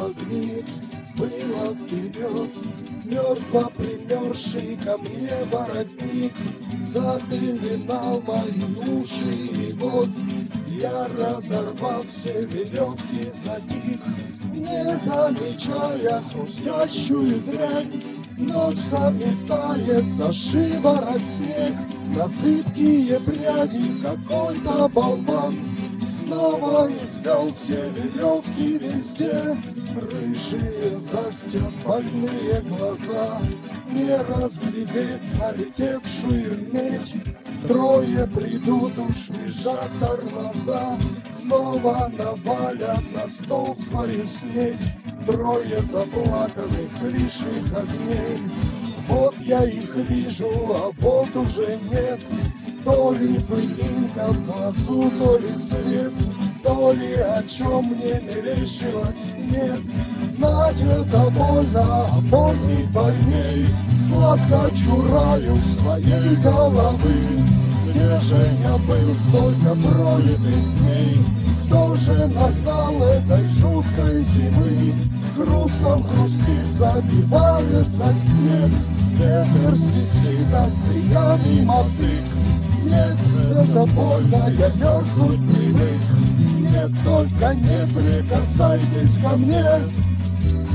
магнит, было вперед. Мертво примерзший ко мне воротник запеленал мои уши, и вот я, разорвав все веревки, затих, не замечая хрустящую дрянь. Ночь заметает за шиворот снег, на зыбкие пряди какой-то болван снова извел все веревки везде. Рыжие застят больные глаза, не разглядеть залетевшую медь. Трое придут, уж лежат тормоза, снова навалят на стол свою снедь. Трое заплаканных лишних огней, вот я их вижу, а вот уже нет. То ли пылинка в глазу, то ли свет, то ли о чем мне мерещилось, нет. Знать это больно, а помнить больней, сладко чураю своей головы. Где же я был столько пролитых дней? Кто же нагнал этой жуткой зимы? Грустом хрустит, забивается снег, ветер свистит остриями мотык. Нет, это больно, я мерзнуть привык. Нет, только не прикасайтесь ко мне.